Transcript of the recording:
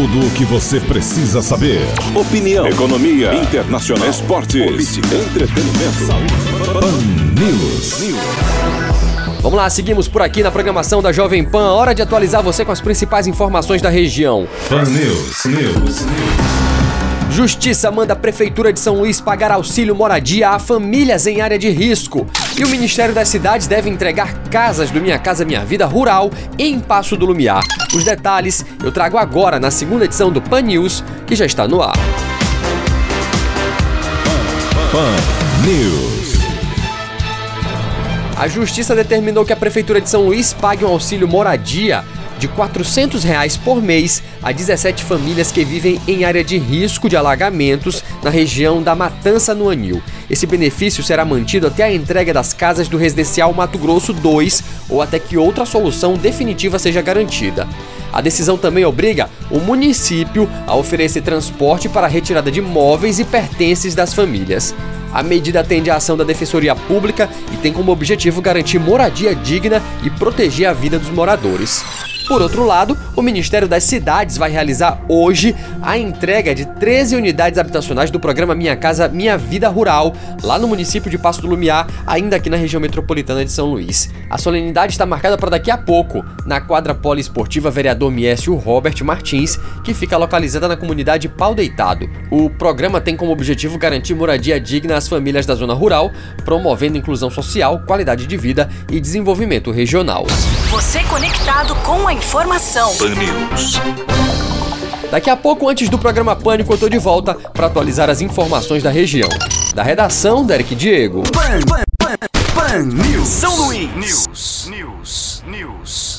Tudo o que você precisa saber. Opinião, economia, internacional, esportes, política, entretenimento, saúde. Pan News. Vamos lá, seguimos por aqui na programação da Jovem Pan. Hora de atualizar você com as principais informações da região. Pan News. Justiça manda a Prefeitura de São Luís pagar auxílio moradia a famílias em área de risco. E o Ministério das Cidades deve entregar casas do Minha Casa Minha Vida Rural em Passo do Lumiar. Os detalhes eu trago agora na segunda edição do Pan News, que já está no ar. Pan News. A Justiça determinou que a Prefeitura de São Luís pague um auxílio moradia de R$ 400 por mês a 17 famílias que vivem em área de risco de alagamentos na região da Matança, no Anil. Esse benefício será mantido até a entrega das casas do Residencial Mato Grosso 2 ou até que outra solução definitiva seja garantida. A decisão também obriga o município a oferecer transporte para a retirada de móveis e pertences das famílias. A medida atende à ação da Defensoria Pública e tem como objetivo garantir moradia digna e proteger a vida dos moradores. Por outro lado, o Ministério das Cidades vai realizar hoje a entrega de 13 unidades habitacionais do programa Minha Casa Minha Vida Rural, lá no município de Passo do Lumiar, ainda aqui na região metropolitana de São Luís. A solenidade está marcada para daqui a pouco, na quadra poliesportiva Vereador Miécio Robert Martins, que fica localizada na comunidade Pau Deitado. O programa tem como objetivo garantir moradia digna às famílias da zona rural, promovendo inclusão social, qualidade de vida e desenvolvimento regional. Você conectado com a informação. Pan News. Daqui a pouco, antes do programa Pânico, eu tô de volta para atualizar as informações da região. Da redação, Derek Diego. Pan News. São Luís. News.